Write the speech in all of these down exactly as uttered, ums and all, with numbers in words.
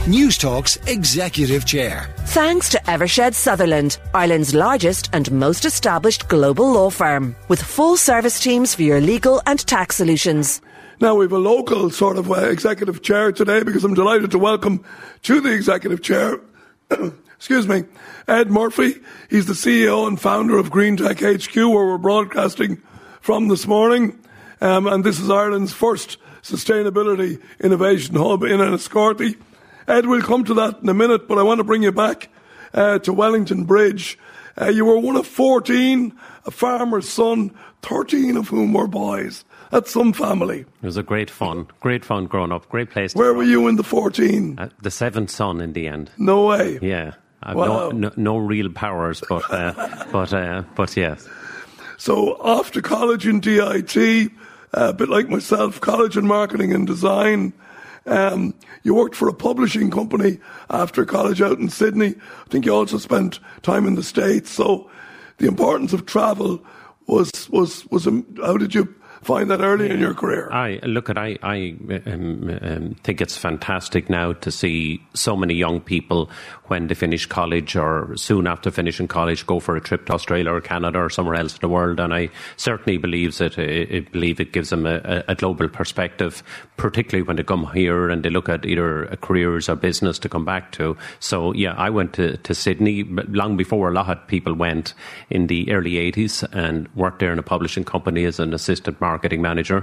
Newstalk's Executive Chair. Thanks to Evershed Sutherland, Ireland's largest and most established global law firm, with full service teams for your legal and tax solutions. Now we have a local sort of uh, executive chair today, because I'm delighted to welcome to the executive chair, excuse me, Ed Murphy. He's the C E O and founder of Greentech H Q, where we're broadcasting from this morning. Um, and this is Ireland's first sustainability innovation hub in Enniscorthy. Ed, we'll come to that in a minute, but I want to bring you back uh, to Wellington Bridge. Uh, you were one of fourteen, a farmer's son, thirteen of whom were boys. That's some family. It was a great fun, great fun growing up, great place. To Where grow. were you in the fourteen? Uh, the seventh son in the end. No way. Yeah, I've Wow. no, no no real powers, but uh, but uh, but yes. So off to college in D I T, uh, a bit like myself, college in marketing and design. Um, you worked for a publishing company after college out in Sydney. I think you also spent time in the States. So the importance of travel was was was. Um, how did you find that early in your career? I look at I I um, um, think it's fantastic now to see so many young people when they finish college or soon after finishing college go for a trip to Australia or Canada or somewhere else in the world, and I certainly believe that I, I believe it gives them a, a global perspective, particularly when they come here and they look at either a careers or business to come back to. So yeah, I went to, to Sydney long before a lot of people went in the early eighties and worked there in a publishing company as an assistant marketing manager.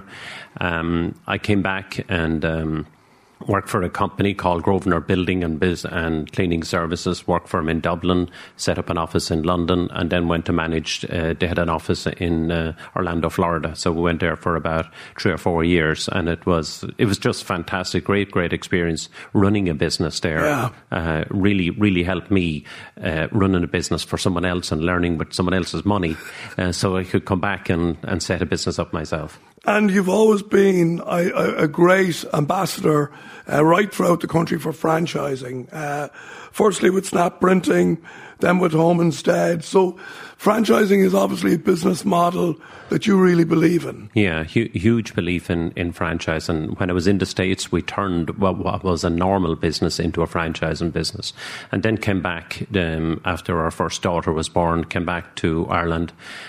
Um, I came back and um, worked for a company called Grosvenor Building and Biz and Cleaning Services, worked for them in Dublin, set up an office in London, and then went to manage, uh, they had an office in uh, Orlando, Florida. So we went there for about three or four years, and it was it was just fantastic, great, great experience running a business there. Yeah. Uh, really, really helped me uh, running a business for someone else and learning with someone else's money, uh, so I could come back and, and set a business up myself. And you've always been a, a, a great ambassador uh, right throughout the country for franchising. Uh, firstly with Snap Printing, then with Home Instead. So franchising is obviously a business model that you really believe in. Yeah, hu- huge belief in, in franchise. And when I was in the States, we turned what, what was a normal business into a franchising business. And then came back um, after our first daughter was born, came back to Ireland.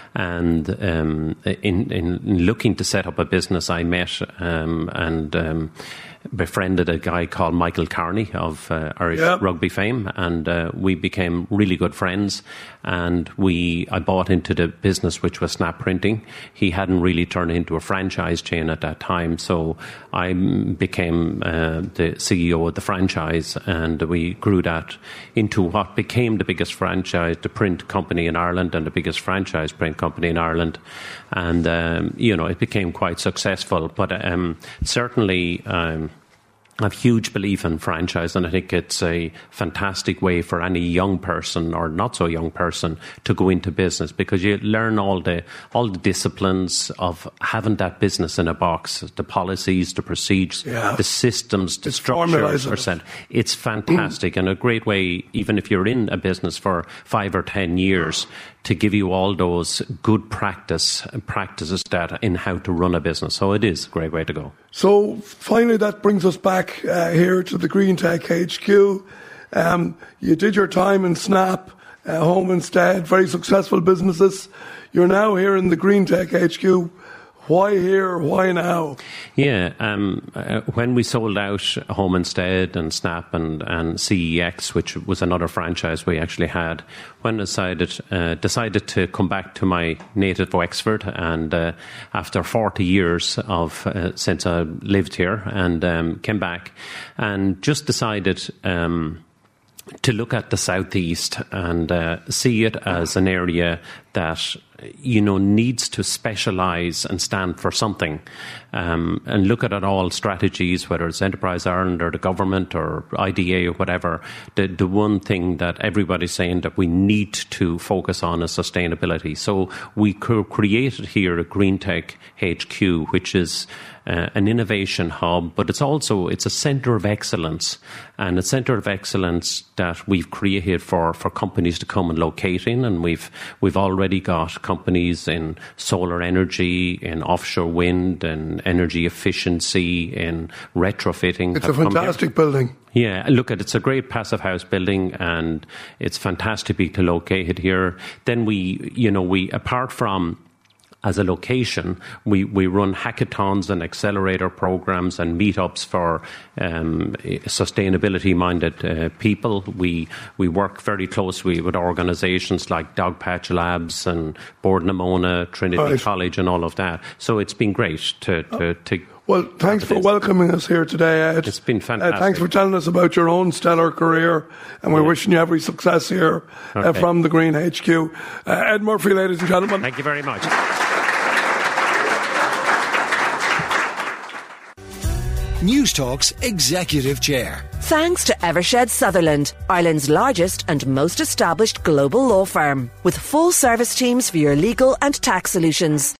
And um, in, in looking to set up a business, I met um, and um, befriended a guy called Michael Carney of uh, Irish yep. rugby fame, and uh, we became really good friends. And we, I bought into the business, which was Snap Printing. He hadn't really turned into a franchise chain at that time, so I became uh, the C E O of the franchise, and we grew that into what became the biggest franchise, the print company in Ireland, and the biggest franchise print company in Ireland. And um, you know, it became quite successful. But um, certainly. Um, I have huge belief in franchise, and I think it's a fantastic way for any young person or not so young person to go into business, because you learn all the all the disciplines of having that business in a box, the policies, the procedures, yeah. the systems, the it's structures. Percent. It's fantastic mm. and a great way, even if you're in a business for five or ten years, to give you all those good practice practices that in how to run a business. So it is a great way to go. So finally, that brings us back uh, here to the Greentech H Q. Um, you did your time in Snap, uh, Home Instead, very successful businesses. You're now here in the Greentech H Q. Why here? Why now? Yeah, um, uh, when we sold out Home Instead and Snap and, and C E X, which was another franchise we actually had, when I decided uh, decided to come back to my native Wexford, and uh, after forty years of uh, since I lived here, and um, came back and just decided. Um, to look at the southeast and uh, see it as an area that, you know, needs to specialise and stand for something, um, and look at it all strategies, whether it's Enterprise Ireland or the government or I D A or whatever. The, the one thing that everybody's saying that we need to focus on is sustainability. So we created here a Greentech H Q, which is Uh, an innovation hub, but it's also it's a centre of excellence, and a centre of excellence that we've created for, for companies to come and locate in, and we've we've already already got companies in solar energy, in offshore wind, and energy efficiency, in retrofitting. It's a fantastic building. Yeah, look at it's a great passive house building, and it's fantastic to locate it here. Then we, you know, we apart from as a location, we, we run hackathons and accelerator programs and meetups for um, sustainability-minded uh, people. We we work very closely with organisations like Dogpatch Labs and Bord na Móna, Trinity right. College, and all of that. So it's been great to to. to Well, thanks for welcoming us here today, Ed. It's been fantastic. Uh, thanks for telling us about your own stellar career, and we're yeah. wishing you every success here okay. uh, from the Green H Q. Uh, Ed Murphy, ladies and gentlemen. Thank you very much. Newstalk's Executive Chair. Thanks to Evershed Sutherland, Ireland's largest and most established global law firm, with full service teams for your legal and tax solutions.